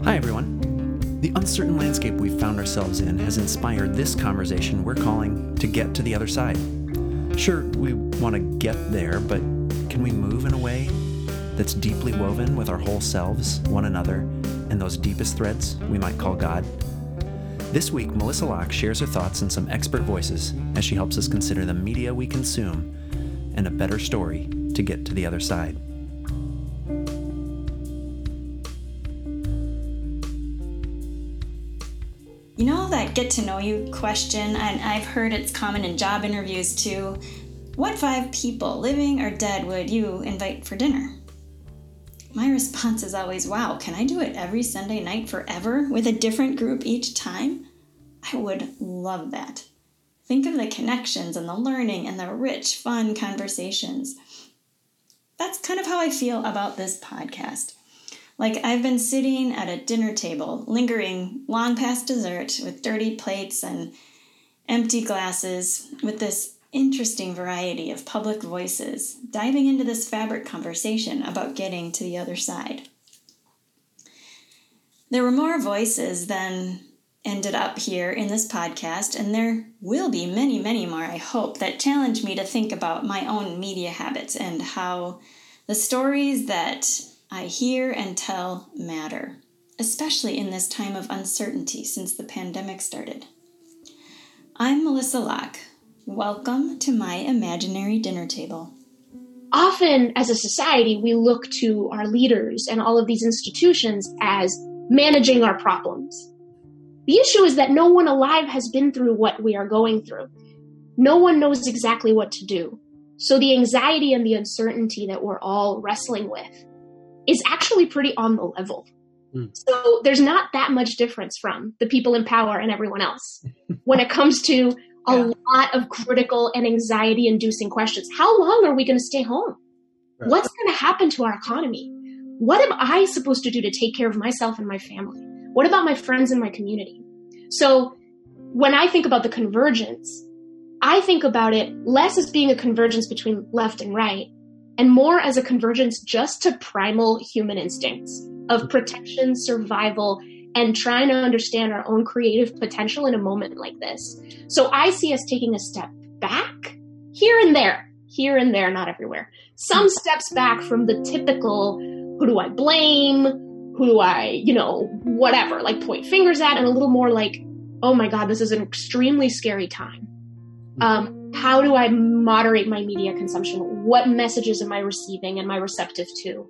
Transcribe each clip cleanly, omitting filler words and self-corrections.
Hi, everyone. The uncertain landscape we've found ourselves in has inspired this conversation we're calling To Get to the Other Side. Sure, we want to get there, but can we move in a way that's deeply woven with our whole selves, one another, and those deepest threads we might call God? This week, Melissa Locke shares her thoughts in some expert voices as she helps us consider the media we consume and a better story to get to the other side. You know that get to know you question, and I've heard it's common in job interviews too. What 5 people, living or dead, would you invite for dinner? My response is always, wow, can I do it every Sunday night forever with a different group each time? I would love that. Think of the connections and the learning and the rich, fun conversations. That's kind of how I feel about this podcast. Like I've been sitting at a dinner table, lingering long past dessert with dirty plates and empty glasses with this interesting variety of public voices, diving into this fabric conversation about getting to the other side. There were more voices than ended up here in this podcast, and there will be many, many more, I hope, that challenge me to think about my own media habits and how the stories that I hear and tell matter, especially in this time of uncertainty since the pandemic started. I'm Melissa Locke. Welcome to my imaginary dinner table. Often, as a society, we look to our leaders and all of these institutions as managing our problems. The issue is that no one alive has been through what we are going through. No one knows exactly what to do. So the anxiety and the uncertainty that we're all wrestling with is actually pretty on the level. So there's not that much difference from the people in power and everyone else when it comes to a lot of critical and anxiety-inducing questions. How long are we going to stay home? Right. What's going to happen to our economy? What am I supposed to do to take care of myself and my family? What about my friends and my community? So when I think about the convergence, I think about it less as being a convergence between left and right, and more as a convergence just to primal human instincts of protection, survival, and trying to understand our own creative potential in a moment like this. So I see us taking a step back here and there, not everywhere. Some steps back from the typical, who do I blame? Who do I, whatever, like point fingers at, and a little more like, oh my God, this is an extremely scary time. How do I moderate my media consumption? What messages am I receiving and am I receptive to?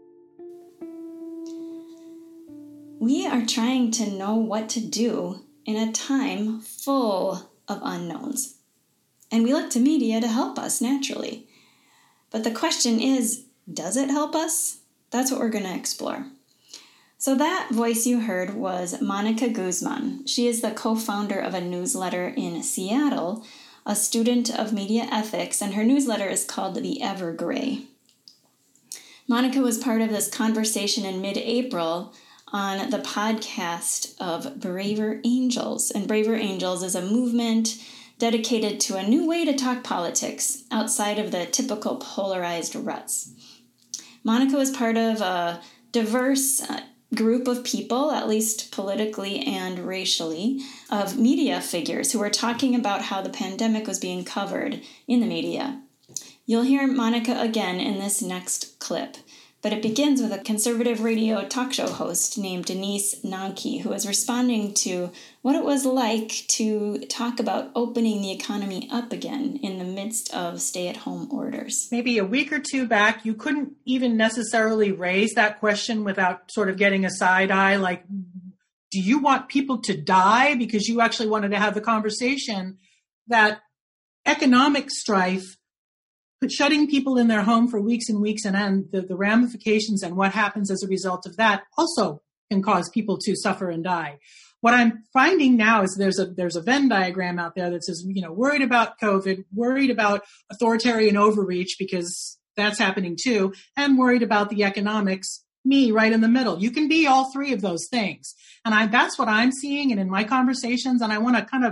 We are trying to know what to do in a time full of unknowns. And we look to media to help us naturally. But the question is, does it help us? That's what we're going to explore. So that voice you heard was Monica Guzman. She is the co-founder of a newsletter in Seattle, a student of media ethics, and her newsletter is called The Evergrey. Monica was part of this conversation in mid-April on the podcast of Braver Angels. And Braver Angels is a movement dedicated to a new way to talk politics outside of the typical polarized ruts. Monica was part of a diverse group of people, at least politically and racially, of media figures who were talking about how the pandemic was being covered in the media. You'll hear Monica again in this next clip, but it begins with a conservative radio talk show host named Denise Nanke, who was responding to what it was like to talk about opening the economy up again in the midst of stay-at-home orders. Maybe a week or two back, you couldn't even necessarily raise that question without sort of getting a side eye, like, do you want people to die? Because you actually wanted to have the conversation that economic strife, shutting people in their home for weeks and weeks and end, the ramifications and what happens as a result of that also can cause people to suffer and die. What I'm finding now is there's a Venn diagram out there that says, worried about COVID, worried about authoritarian overreach because that's happening too, and worried about the economics, me right in the middle. You can be all three of those things. And that's what I'm seeing and in my conversations, and I want to kind of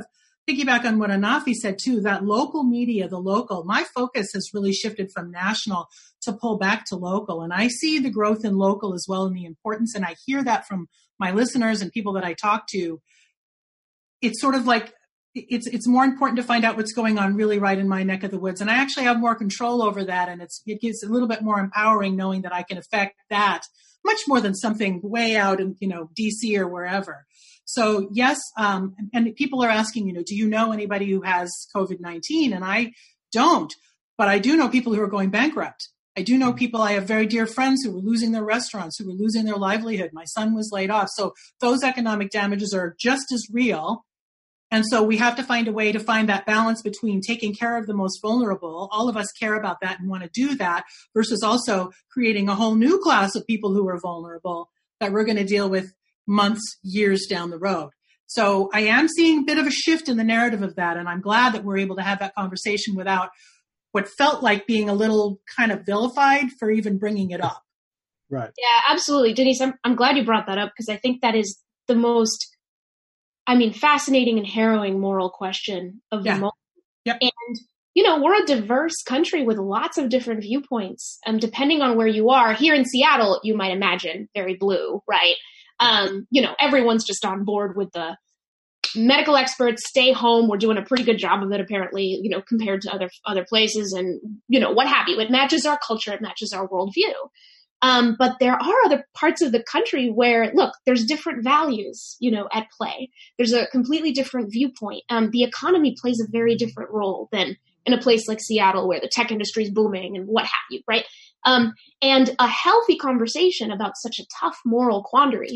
piggyback on what Anafi said too, that local media, my focus has really shifted from national to pull back to local. And I see the growth in local as well and the importance. And I hear that from my listeners and people that I talk to. It's sort of like, it's more important to find out what's going on really right in my neck of the woods. And I actually have more control over that. And it gets a little bit more empowering knowing that I can affect that much more than something way out in, DC or wherever. So yes, and people are asking, do you know anybody who has COVID-19? And I don't, but I do know people who are going bankrupt. I do know people, I have very dear friends who were losing their restaurants, who were losing their livelihood. My son was laid off. So those economic damages are just as real. And so we have to find a way to find that balance between taking care of the most vulnerable. All of us care about that and want to do that versus also creating a whole new class of people who are vulnerable that we're going to deal with months, years down the road. So I am seeing a bit of a shift in the narrative of that. And I'm glad that we're able to have that conversation without what felt like being a little kind of vilified for even bringing it up. Right. Yeah, absolutely. Denise, I'm glad you brought that up because I think that is the most, fascinating and harrowing moral question of the moment. Yep. And, we're a diverse country with lots of different viewpoints. Depending on where you are, here in Seattle, you might imagine very blue, right? Everyone's just on board with the medical experts, stay home. We're doing a pretty good job of it, apparently, compared to other places and, what have you. It matches our culture. It matches our worldview. But there are other parts of the country where, look, there's different values, at play. There's a completely different viewpoint. The economy plays a very different role than in a place like Seattle where the tech industry is booming and what have you, right? And a healthy conversation about such a tough moral quandary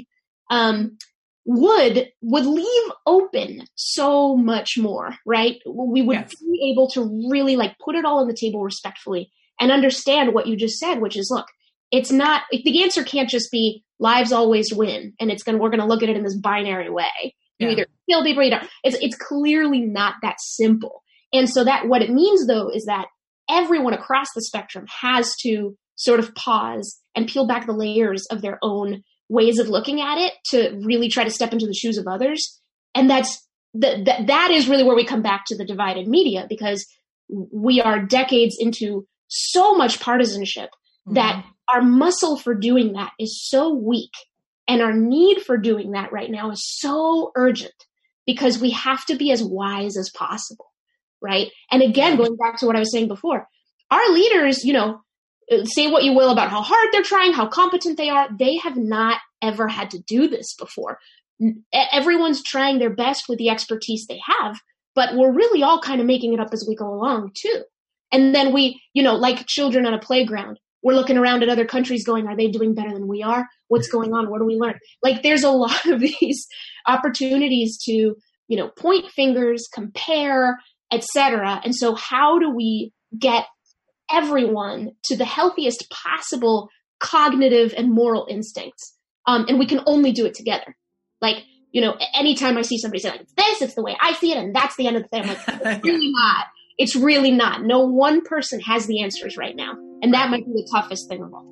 would leave open so much more, right? We would be able to really put it all on the table respectfully and understand what you just said, which is, look, it's not, the answer can't just be lives always win. And we're going to look at it in this binary way. You either kill people or you don't. It's clearly not that simple. And so that what it means though, is that everyone across the spectrum has to sort of pause and peel back the layers of their own ways of looking at it to really try to step into the shoes of others. And that is really where we come back to the divided media, because we are decades into so much partisanship that our muscle for doing that is so weak, and our need for doing that right now is so urgent because we have to be as wise as possible, right? And again, going back to what I was saying before, our leaders, say what you will about how hard they're trying, how competent they are, they have not ever had to do this before. Everyone's trying their best with the expertise they have, but we're really all kind of making it up as we go along too. And then we, like children on a playground, we're looking around at other countries going, are they doing better than we are? What's going on? What do we learn? There's a lot of these opportunities to, point fingers, compare, etc. And so how do we get everyone to the healthiest possible cognitive and moral instincts? And we can only do it together. Anytime I see somebody say it's the way I see it, and that's the end of the thing, I'm like, it's really not. It's really not. No one person has the answers right now. And that might be the toughest thing of all.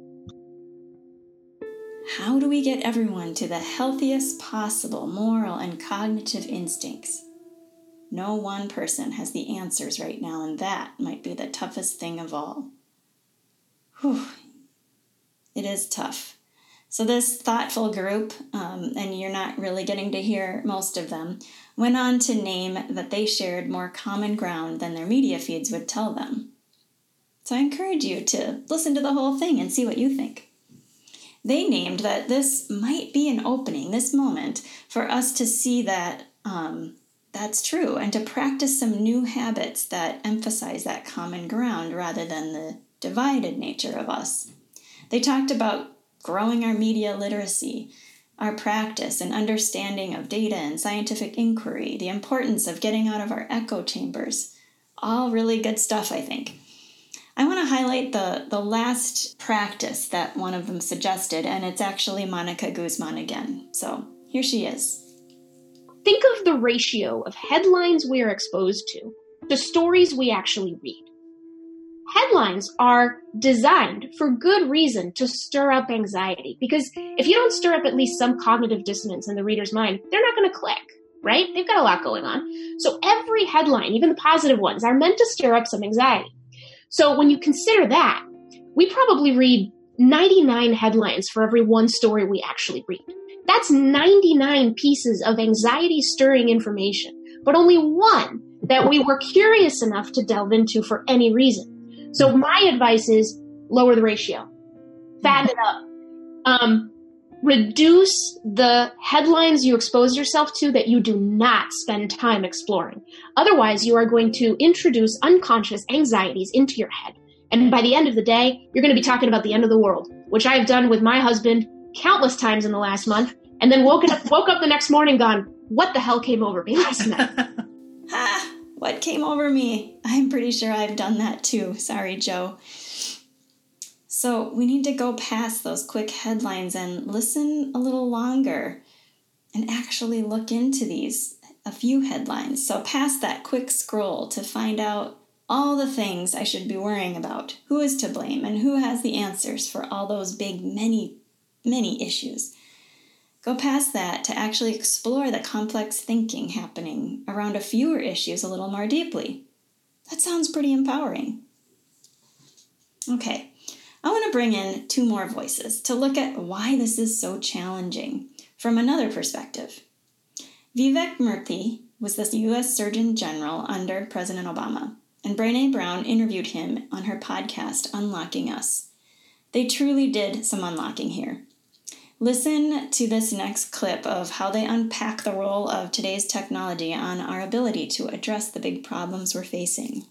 How do we get everyone to the healthiest possible moral and cognitive instincts? No one person has the answers right now, and that might be the toughest thing of all. Whew. It is tough. So this thoughtful group, and you're not really getting to hear most of them, went on to name that they shared more common ground than their media feeds would tell them. So I encourage you to listen to the whole thing and see what you think. They named that this might be an opening, this moment, for us to see that that's true and to practice some new habits that emphasize that common ground rather than the divided nature of us. They talked about growing our media literacy, our practice and understanding of data and scientific inquiry, the importance of getting out of our echo chambers. All really good stuff, I think. I want to highlight the last practice that one of them suggested, and it's actually Monica Guzman again. So here she is. Think of the ratio of headlines we are exposed to stories we actually read. Headlines are designed for good reason to stir up anxiety, because if you don't stir up at least some cognitive dissonance in the reader's mind, they're not going to click. right? They've got a lot going on. So every headline, even the positive ones, are meant to stir up some anxiety. So when you consider that, we probably read 99 headlines for every one story we actually read. That's 99 pieces of anxiety-stirring information, but only one that we were curious enough to delve into for any reason. So my advice is lower the ratio, fatten it up, reduce the headlines you expose yourself to that you do not spend time exploring. Otherwise, you are going to introduce unconscious anxieties into your head. And by the end of the day, you're going to be talking about the end of the world, which I've done with my husband countless times in the last month, and then woke up the next morning gone, what the hell came over me last night? What came over me? I'm pretty sure I've done that too. Sorry, Joe. So we need to go past those quick headlines and listen a little longer and actually look into a few headlines. So past that quick scroll to find out all the things I should be worrying about. Who is to blame and who has the answers for all those big, many, many issues. Go past that to actually explore the complex thinking happening around a fewer issues a little more deeply. That sounds pretty empowering. Okay, I want to bring in two more voices to look at why this is so challenging from another perspective. Vivek Murthy was the U.S. Surgeon General under President Obama, and Brené Brown interviewed him on her podcast, Unlocking Us. They truly did some unlocking here. Listen to this next clip of how they unpack the role of today's technology on our ability to address the big problems we're facing.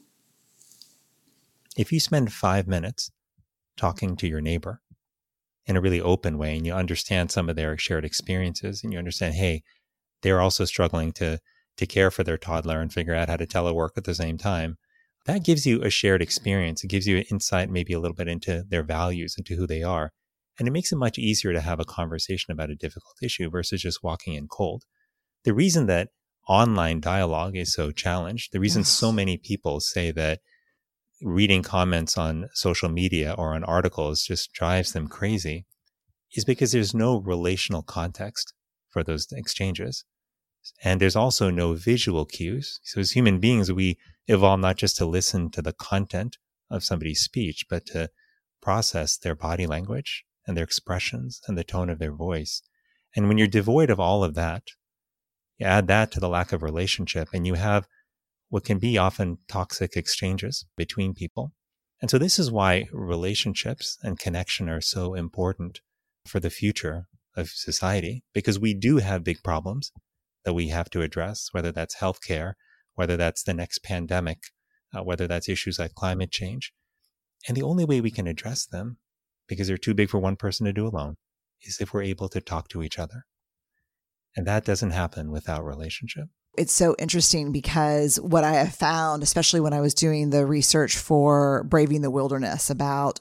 If you spend 5 minutes talking to your neighbor in a really open way and you understand some of their shared experiences and you understand, hey, they're also struggling to care for their toddler and figure out how to telework at the same time, that gives you a shared experience. It gives you an insight maybe a little bit into their values, into who they are. And it makes it much easier to have a conversation about a difficult issue versus just walking in cold. The reason that online dialogue is so challenged, the reason so many people say that reading comments on social media or on articles just drives them crazy is because there's no relational context for those exchanges. And there's also no visual cues. So as human beings, we evolve not just to listen to the content of somebody's speech, but to process their body language and their expressions and the tone of their voice. And when you're devoid of all of that, you add that to the lack of relationship and you have what can be often toxic exchanges between people. And so this is why relationships and connection are so important for the future of society, because we do have big problems that we have to address, whether that's healthcare, whether that's the next pandemic, whether that's issues like climate change. And the only way we can address them, because they're too big for one person to do alone, is if we're able to talk to each other. And that doesn't happen without relationship. It's so interesting because what I have found, especially when I was doing the research for Braving the Wilderness about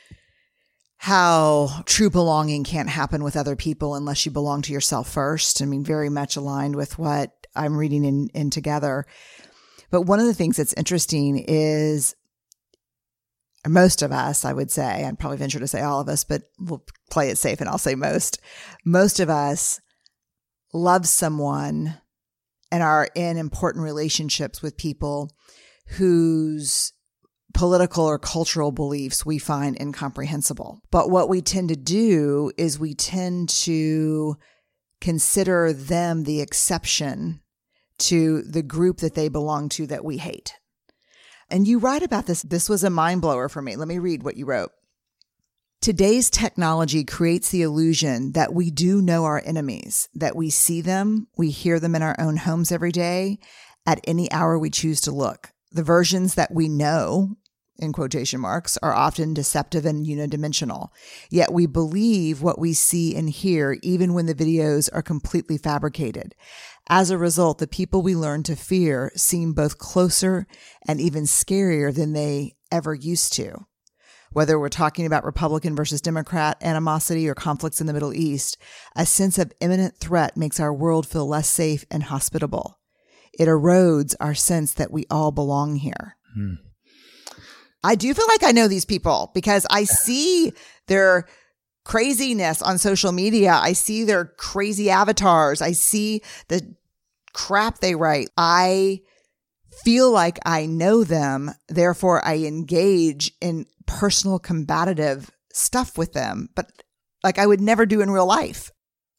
how true belonging can't happen with other people unless you belong to yourself first. I mean, very much aligned with what I'm reading in Together. But one of the things that's interesting is most of us, I would say, I'd probably venture to say all of us, but we'll play it safe and I'll say most of us love someone and are in important relationships with people whose political or cultural beliefs we find incomprehensible. But what we tend to do is we tend to consider them the exception to the group that they belong to that we hate. And you write about this. This was a mind blower for me. Let me read what you wrote. Today's technology creates the illusion that we do know our enemies, that we see them, we hear them in our own homes every day, at any hour we choose to look. The versions that we know, in quotation marks, are often deceptive and unidimensional. Yet we believe what we see and hear, even when the videos are completely fabricated. As a result, the people we learn to fear seem both closer and even scarier than they ever used to. Whether we're talking about Republican versus Democrat animosity or conflicts in the Middle East, a sense of imminent threat makes our world feel less safe and hospitable. It erodes our sense that we all belong here. I do feel like I know these people because I see their craziness on social media. I see their crazy avatars. I see the crap they write. I feel like I know them. Therefore, I engage in personal combative stuff with them, but like I would never do in real life.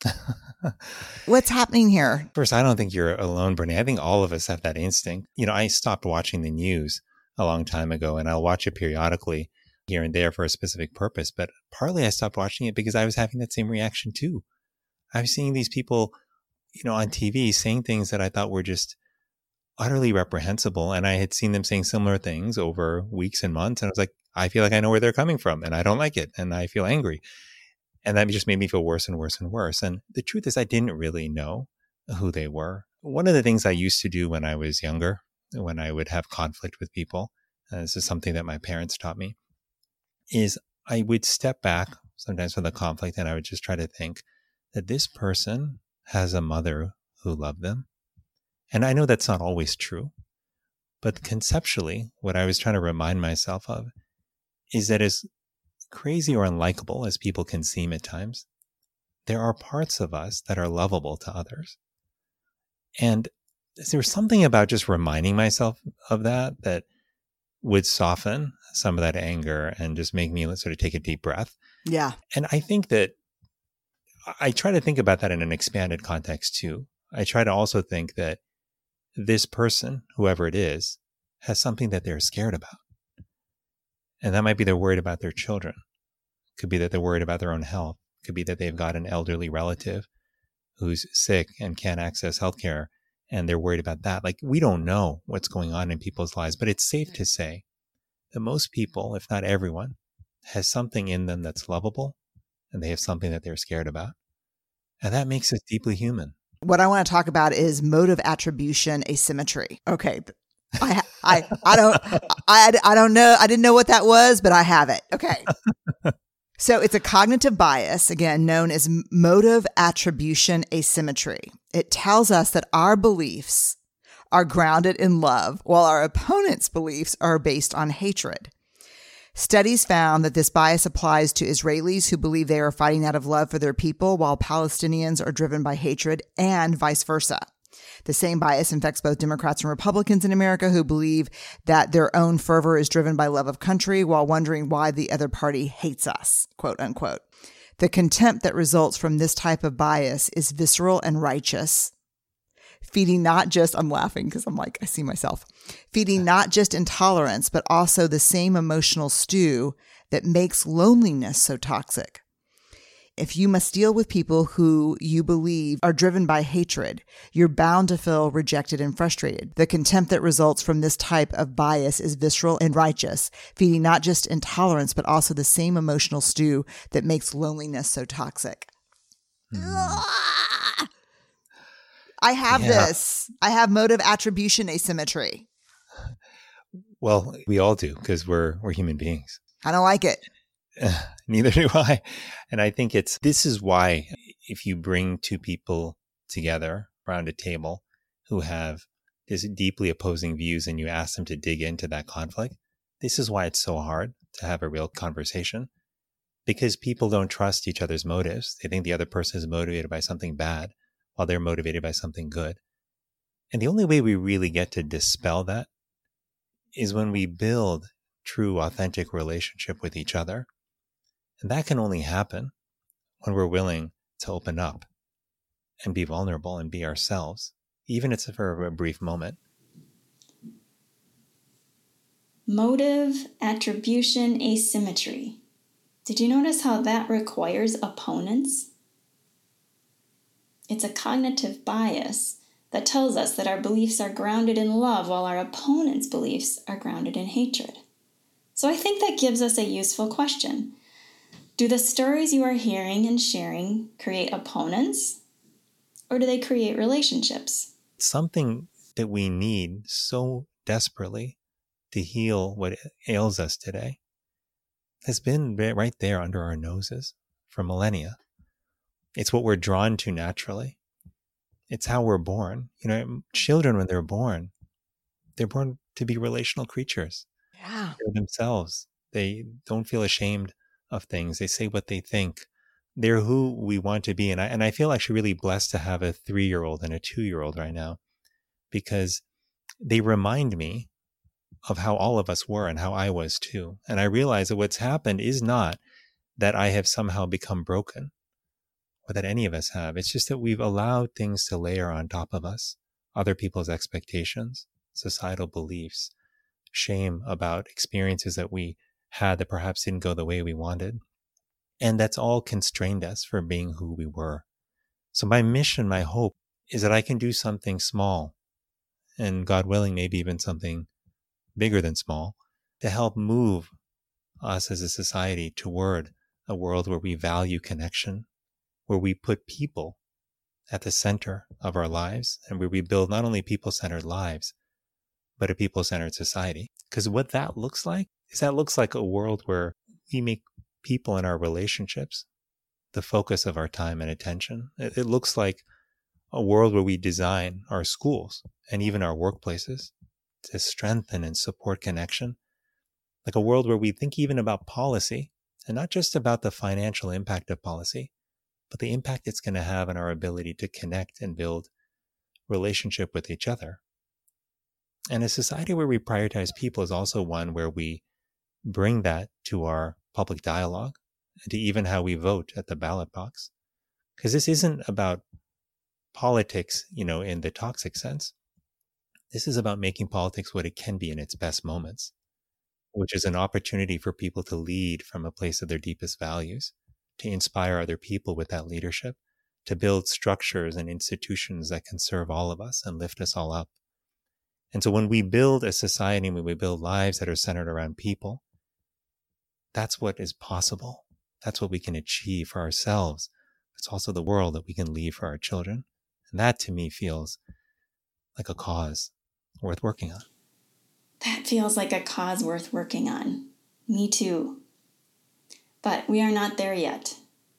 What's happening here? First, I don't think you're alone, Bernie. I think all of us have that instinct. I stopped watching the news a long time ago, and I'll watch it periodically here and there for a specific purpose. But partly I stopped watching it because I was having that same reaction too. I was seeing these people, on TV saying things that I thought were just utterly reprehensible. And I had seen them saying similar things over weeks and months. And I was like, I feel like I know where they're coming from and I don't like it. And I feel angry. And that just made me feel worse and worse and worse. And the truth is I didn't really know who they were. One of the things I used to do when I was younger, when I would have conflict with people, this is something that my parents taught me, is I would step back sometimes from the conflict and I would just try to think that this person has a mother who loved them. And I know that's not always true, but conceptually, what I was trying to remind myself of is that as crazy or unlikable as people can seem at times, there are parts of us that are lovable to others. And there's something about just reminding myself of that would soften some of that anger and just make me sort of take a deep breath. Yeah. And I think that I try to think about that in an expanded context too. I try to also think that this person, whoever it is, has something that they're scared about. And that might be they're worried about their children. It could be that they're worried about their own health. It could be that they've got an elderly relative who's sick and can't access healthcare, and they're worried about that. Like, we don't know what's going on in people's lives, but it's safe to say that most people, if not everyone, has something in them that's lovable, and they have something that they're scared about. And that makes us deeply human. What I want to talk about is motive attribution asymmetry. Okay. I don't know. I didn't know what that was, but I have it. Okay. So it's a cognitive bias, again, known as motive attribution asymmetry. It tells us that our beliefs are grounded in love, while our opponent's beliefs are based on hatred. Studies found that this bias applies to Israelis who believe they are fighting out of love for their people, while Palestinians are driven by hatred, and vice versa. The same bias infects both Democrats and Republicans in America who believe that their own fervor is driven by love of country while wondering why the other party hates us, quote unquote. The contempt that results from this type of bias is visceral and righteous, feeding not just, I'm laughing because I'm like, I see myself, feeding not just intolerance, but also the same emotional stew that makes loneliness so toxic. If you must deal with people who you believe are driven by hatred, you're bound to feel rejected and frustrated. The contempt that results from this type of bias is visceral and righteous, feeding not just intolerance, but also the same emotional stew that makes loneliness so toxic. I have this. I have motive attribution asymmetry. Well, we all do because we're human beings. I don't like it. Neither do I. And I think this is why if you bring two people together around a table who have these deeply opposing views and you ask them to dig into that conflict, this is why it's so hard to have a real conversation, because people don't trust each other's motives. They think the other person is motivated by something bad while they're motivated by something good. And the only way we really get to dispel that is when we build true, authentic relationship with each other. And that can only happen when we're willing to open up and be vulnerable and be ourselves, even if it's for a brief moment. Motive attribution asymmetry. Did you notice how that requires opponents? It's a cognitive bias that tells us that our beliefs are grounded in love while our opponent's beliefs are grounded in hatred. So I think that gives us a useful question. Do the stories you are hearing and sharing create opponents, or do they create relationships? Something that we need so desperately to heal what ails us today has been right there under our noses for millennia. It's what we're drawn to naturally. It's how we're born. Children, when they're born to be relational creatures. Yeah. They're themselves. They don't feel ashamed of things. They say what they think. They're who we want to be. And I feel actually really blessed to have a 3-year-old and a 2-year-old right now because they remind me of how all of us were and how I was too. And I realize that what's happened is not that I have somehow become broken or that any of us have. It's just that we've allowed things to layer on top of us, other people's expectations, societal beliefs, shame about experiences that we had that perhaps didn't go the way we wanted. And that's all constrained us from being who we were. So my mission, my hope is that I can do something small, and God willing, maybe even something bigger than small, to help move us as a society toward a world where we value connection, where we put people at the center of our lives, and where we build not only people-centered lives, but a people-centered society. Because what that looks like is that looks like a world where we make people in our relationships the focus of our time and attention. It looks like a world where we design our schools and even our workplaces to strengthen and support connection. Like a world where we think even about policy, and not just about the financial impact of policy, but the impact it's going to have on our ability to connect and build relationship with each other. And a society where we prioritize people is also one where we bring that to our public dialogue and to even how we vote at the ballot box. Because this isn't about politics, in the toxic sense. This is about making politics what it can be in its best moments, which is an opportunity for people to lead from a place of their deepest values, to inspire other people with that leadership, to build structures and institutions that can serve all of us and lift us all up. And so when we build a society, when we build lives that are centered around people, that's what is possible. That's what we can achieve for ourselves. It's also the world that we can leave for our children. And that to me feels like a cause worth working on. That feels like a cause worth working on. Me too. But we are not there yet.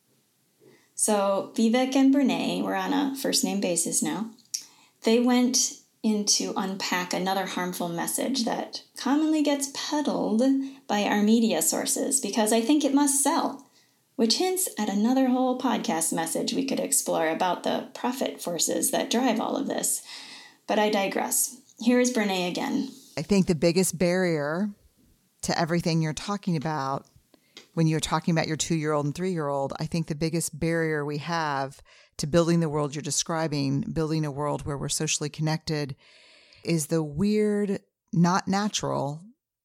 So Vivek and Brene, we're on a first name basis now. They went in to unpack another harmful message that commonly gets peddled by our media sources because I think it must sell, which hints at another whole podcast message we could explore about the profit forces that drive all of this. But I digress. Here's Brene again. I think the biggest barrier to everything you're talking about, when you're talking about your 2-year-old and 3-year-old, I think the biggest barrier we have to building the world you're describing, building a world where we're socially connected, is the weird, not natural,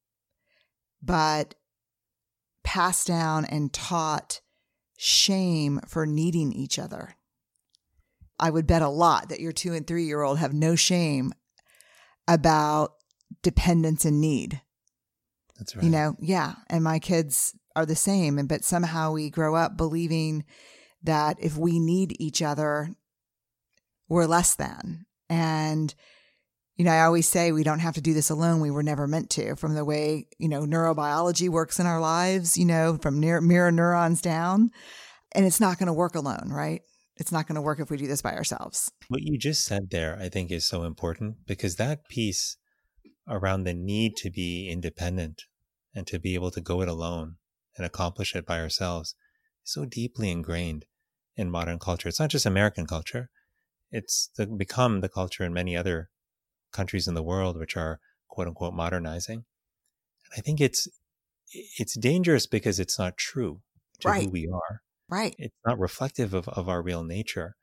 but passed down and taught shame for needing each other. I would bet a lot that your 2 and 3-year-old have no shame about dependence and need. That's right. Yeah. And my kids are the same. But somehow we grow up believing that if we need each other, we're less than. And, I always say we don't have to do this alone. We were never meant to, from the way, neurobiology works in our lives, from mirror neurons down. And it's not going to work alone, right? It's not going to work if we do this by ourselves. What you just said there, I think, is so important, because that piece around the need to be independent and to be able to go it alone and accomplish it by ourselves is so deeply ingrained in modern culture. It's not just American culture. It's become the culture in many other countries in the world which are quote unquote modernizing. And I think it's dangerous because it's not true to Right. who we are. Right. It's not reflective of our real nature.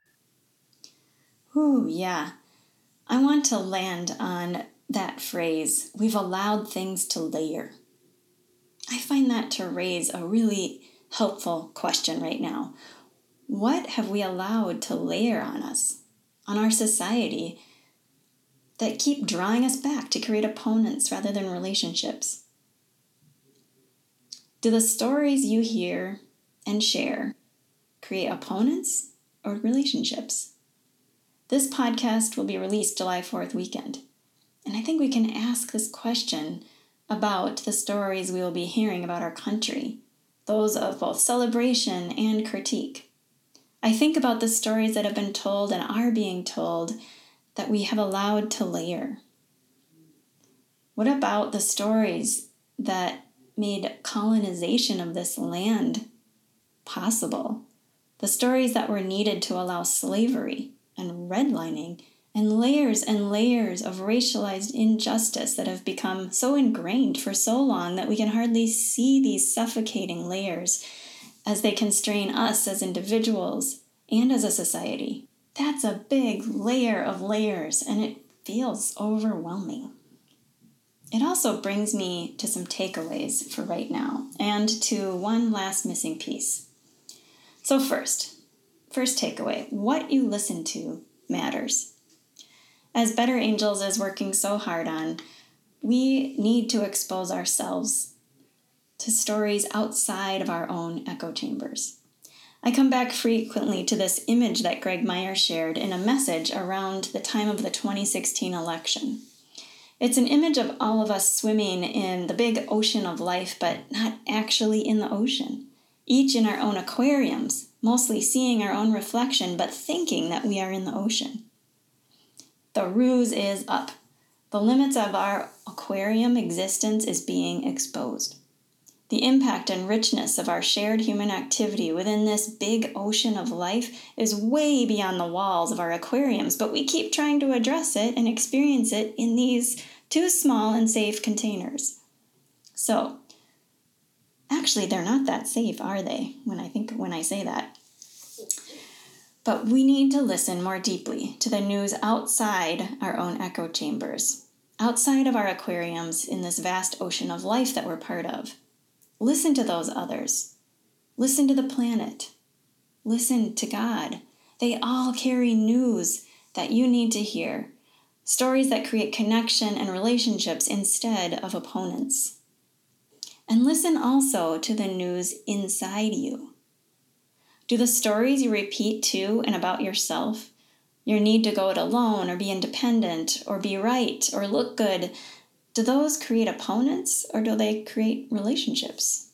Ooh, yeah. I want to land on that phrase, we've allowed things to layer. I find that to raise a really helpful question right now. What have we allowed to layer on us, on our society, that keep drawing us back to create opponents rather than relationships? Do the stories you hear and share create opponents or relationships? This podcast will be released July 4th weekend, and I think we can ask this question about the stories we will be hearing about our country, those of both celebration and critique. I think about the stories that have been told and are being told that we have allowed to layer. What about the stories that made colonization of this land possible? The stories that were needed to allow slavery and redlining and layers of racialized injustice that have become so ingrained for so long that we can hardly see these suffocating layers as they constrain us as individuals and as a society. That's a big layer of layers, and it feels overwhelming. It also brings me to some takeaways for right now, and to one last missing piece. So first takeaway, what you listen to matters. As Better Angels is working so hard on, we need to expose ourselves to stories outside of our own echo chambers. I come back frequently to this image that Greg Meyer shared in a message around the time of the 2016 election. It's an image of all of us swimming in the big ocean of life, but not actually in the ocean. Each in our own aquariums, mostly seeing our own reflection, but thinking that we are in the ocean. The ruse is up. The limits of our aquarium existence is being exposed. The impact and richness of our shared human activity within this big ocean of life is way beyond the walls of our aquariums, but we keep trying to address it and experience it in these too small and safe containers. So, actually, they're not that safe, are they, when I say that? But we need to listen more deeply to the news outside our own echo chambers, outside of our aquariums in this vast ocean of life that we're part of. Listen to those others. Listen to the planet. Listen to God. They all carry news that you need to hear, stories that create connection and relationships instead of opponents. And listen also to the news inside you. Do the stories you repeat to and about yourself, your need to go it alone or be independent or be right or look good, do those create opponents or do they create relationships?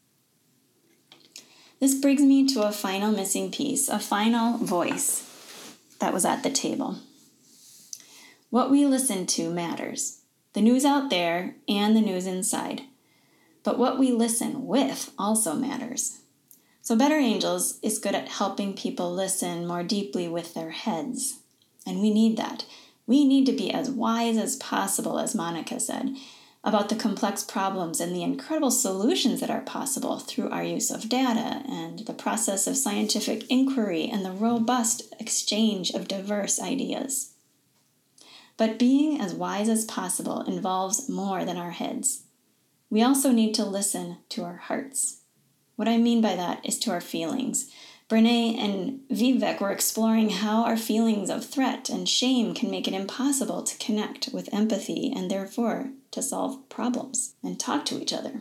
This brings me to a final missing piece, a final voice that was at the table. What we listen to matters, the news out there and the news inside. But what we listen with also matters. So Better Angels is good at helping people listen more deeply with their heads. And we need that. We need to be as wise as possible, as Monica said, about the complex problems and the incredible solutions that are possible through our use of data and the process of scientific inquiry and the robust exchange of diverse ideas. But being as wise as possible involves more than our heads. We also need to listen to our hearts. What I mean by that is to our feelings. Brene and Vivek were exploring how our feelings of threat and shame can make it impossible to connect with empathy and therefore to solve problems and talk to each other.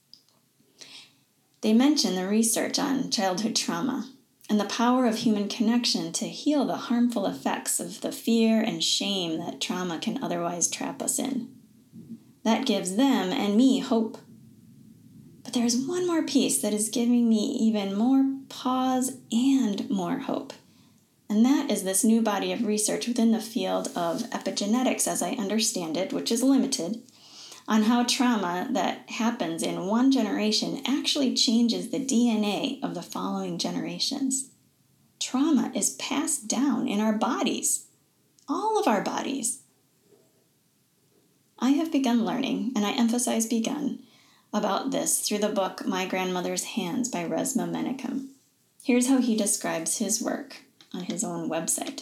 They mention the research on childhood trauma and the power of human connection to heal the harmful effects of the fear and shame that trauma can otherwise trap us in. That gives them and me hope. But there's one more piece that is giving me even more pause and more hope. And that is this new body of research within the field of epigenetics, as I understand it, which is limited, on how trauma that happens in one generation actually changes the DNA of the following generations. Trauma is passed down in our bodies, all of our bodies. I have begun learning, and I emphasize begun, about this through the book My Grandmother's Hands by Resmaa Menakem. Here's how he describes his work on his own website.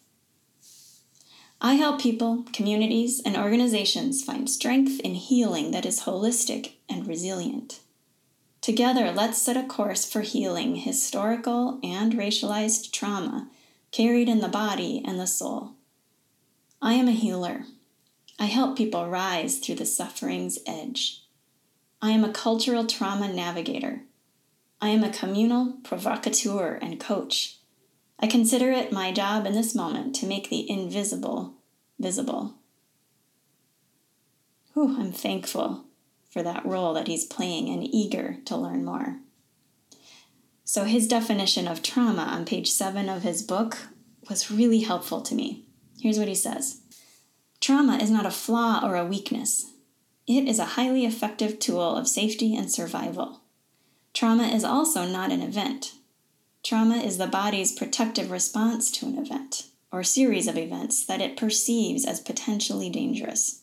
I help people, communities, and organizations find strength in healing that is holistic and resilient. Together, let's set a course for healing historical and racialized trauma carried in the body and the soul. I am a healer. I help people rise through the suffering's edge. I am a cultural trauma navigator. I am a communal provocateur and coach. I consider it my job in this moment to make the invisible visible. I'm thankful for that role that he's playing and eager to learn more. So his definition of trauma on page 7 of his book was really helpful to me. Here's what he says. Trauma is not a flaw or a weakness. It is a highly effective tool of safety and survival. Trauma is also not an event. Trauma is the body's protective response to an event. or series of events that it perceives as potentially dangerous.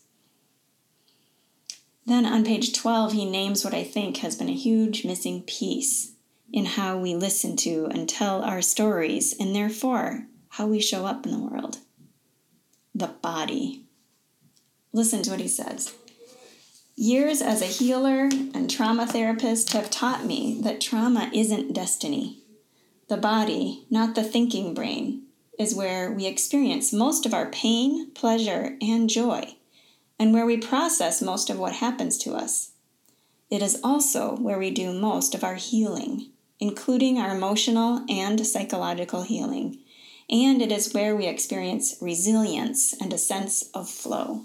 Then on page 12, he names what I think has been a huge missing piece in how we listen to and tell our stories, and therefore how we show up in the world. The body. Listen to what he says. Years as a healer and trauma therapist have taught me that trauma isn't destiny. The body, not the thinking brain, is where we experience most of our pain, pleasure, and joy, and where we process most of what happens to us. It is also where we do most of our healing, including our emotional and psychological healing, and it is where we experience resilience and a sense of flow.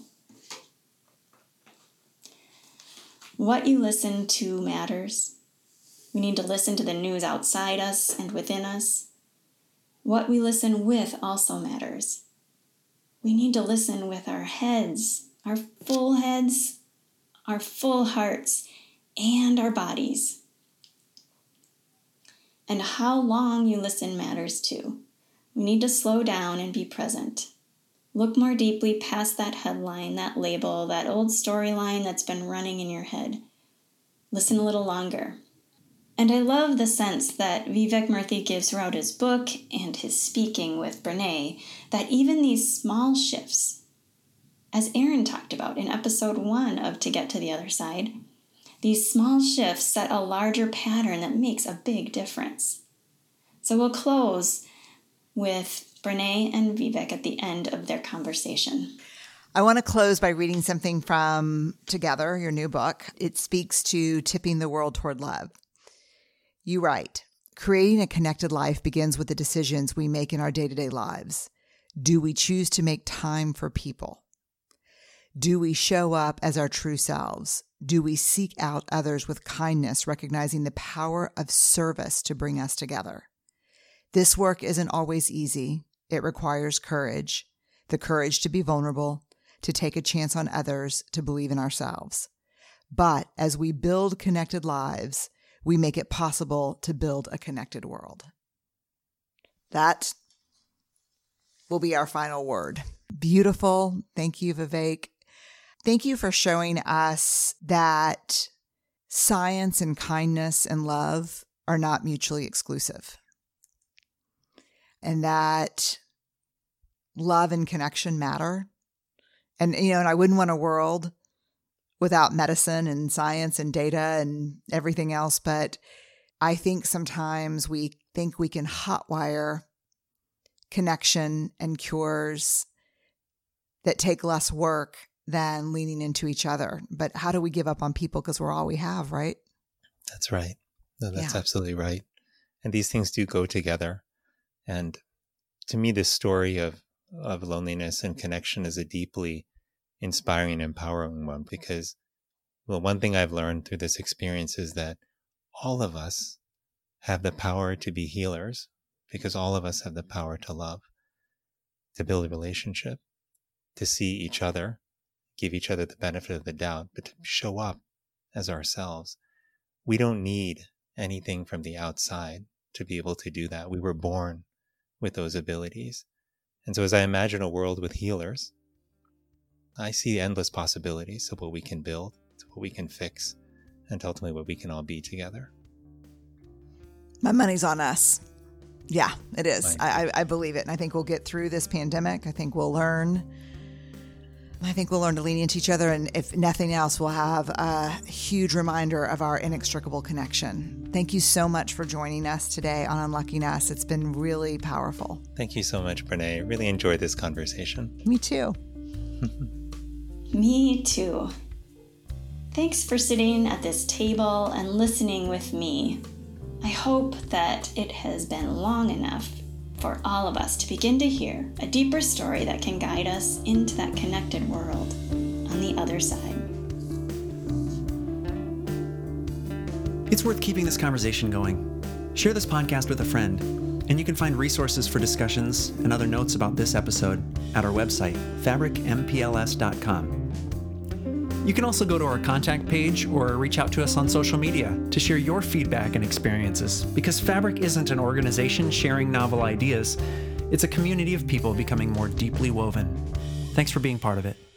What you listen to matters. We need to listen to the news outside us and within us. What we listen with also matters. We need to listen with our heads, our full hearts, and our bodies. And how long you listen matters too. We need to slow down and be present. Look more deeply past that headline, that label, that old storyline that's been running in your head. Listen a little longer. And I love the sense that Vivek Murthy gives throughout his book and his speaking with Brene, that even these small shifts, as Erin talked about in episode 1 of To Get to the Other Side, these small shifts set a larger pattern that makes a big difference. So we'll close with Brene and Vivek at the end of their conversation. I want to close by reading something from Together, your new book. It speaks to tipping the world toward love. You write, creating a connected life begins with the decisions we make in our day-to-day lives. Do we choose to make time for people? Do we show up as our true selves? Do we seek out others with kindness, recognizing the power of service to bring us together? This work isn't always easy. It requires courage, the courage to be vulnerable, to take a chance on others, to believe in ourselves. But as we build connected lives, we make it possible to build a connected world. That will be our final word. Beautiful. Thank you, Vivek. Thank you for showing us that science and kindness and love are not mutually exclusive. And that love and connection matter. And, and I wouldn't want a world without medicine and science and data and everything else. But I think sometimes we think we can hotwire connection and cures that take less work than leaning into each other. But how do we give up on people? Because we're all we have, right? That's right. No, that's absolutely right. And these things do go together. And to me, this story of loneliness and connection is a deeply inspiring and empowering one, because, well, one thing I've learned through this experience is that all of us have the power to be healers, because all of us have the power to love, to build a relationship, to see each other, give each other the benefit of the doubt, but to show up as ourselves. We don't need anything from the outside to be able to do that. We were born with those abilities. And so as I imagine a world with healers, I see endless possibilities of what we can build, what we can fix, and ultimately what we can all be together. My money's on us. Yeah, it is. I believe it. And I think we'll get through this pandemic. I think we'll learn. I think we'll learn to lean into each other. And if nothing else, we'll have a huge reminder of our inextricable connection. Thank you so much for joining us today on Unlocking Us. It's been really powerful. Thank you so much, Brene. I really enjoyed this conversation. Me too. Me too. Thanks for sitting at this table and listening with me. I hope that it has been long enough for all of us to begin to hear a deeper story that can guide us into that connected world on the other side. It's worth keeping this conversation going. Share this podcast with a friend, and you can find resources for discussions and other notes about this episode at our website, fabricmpls.com. You can also go to our contact page or reach out to us on social media to share your feedback and experiences, because Fabric isn't an organization sharing novel ideas. It's a community of people becoming more deeply woven. Thanks for being part of it.